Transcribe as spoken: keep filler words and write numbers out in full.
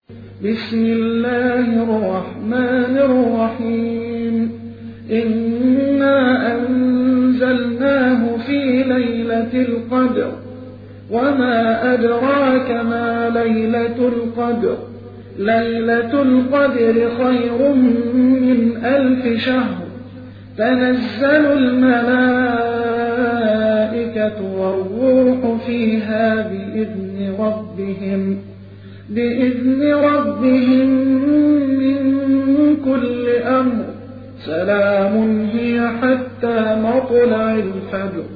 بسم الله الرحمن الرحيم إنا أنزلناه في ليلة القدر وما أدراك ما ليلة القدر ليلة القدر خير من ألف شهر تنزل الملائكة والروح فيها بإذن ربهم بإذن ربهم من كل أمر سلام هي حتى مطلع الفجر